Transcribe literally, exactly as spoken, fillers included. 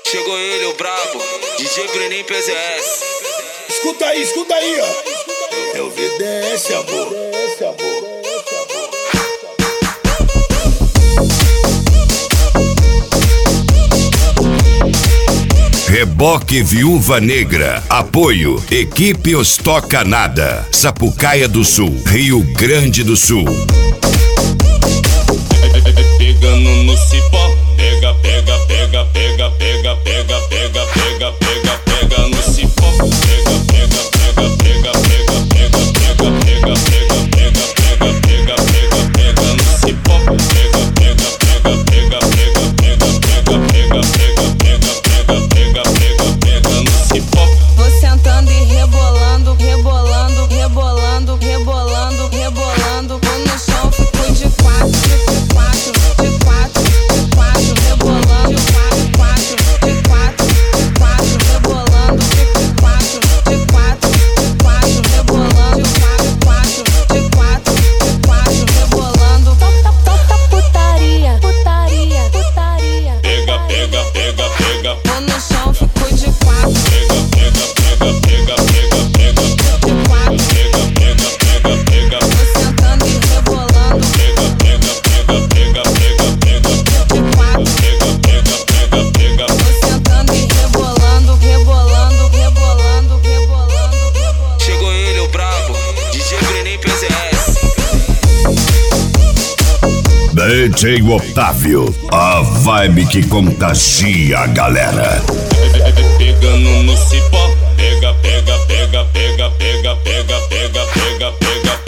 Chegou ele, o brabo, D J Breninho P Z S. Escuta aí, escuta aí, ó. É o V D S, amor. V D S, amor. Reboque Viúva Negra. Apoio Equipe Os Toca Nada, Sapucaia do Sul, Rio Grande do Sul. Pegando no cipó, pega, pega, pega, pega, pega, pega, pega, pega, pega, pega no cipó, pega, pega, pega, pega, pega, pega, pega, pega, pega, pega, pega, pega, pega, pega no cipó, pega, pega, pega, pega, pega, pega, pega, pega, pega, pega, pega, pega, pega, pega no cipó. Vou sentando e rebolando, rebolando, rebolando, rebolando, rebolando, vou no chão, fico de quatro, de quatro, de quatro, de quatro, rebolando, de quatro, de quatro, de quatro, rebolando, de quatro, de quatro, de quatro, rebolando, de quatro, de quatro, de quatro, rebolando. Toca, toca putaria, putaria, putaria. Pega, pega, pega, pega. Vou no chão, fico de quatro. Pega, pega, pega, pega, pega, pega. De quatro. Pega, pega, pega, pega. Vou sentando e rebolando. Pega, pega, pega, pega, pega, pega. De quatro. Pega, pega, pega, pega. Vou sentando e rebolando, rebolando, rebolando, rebolando, rebolando. Chegou ele, o brabo, D J Breninho P Z S. D J Otávio, a vibe que contagia a galera. Pegando no cipó, pega, pega, pega, pega, pega, pega, pega, pega, pega,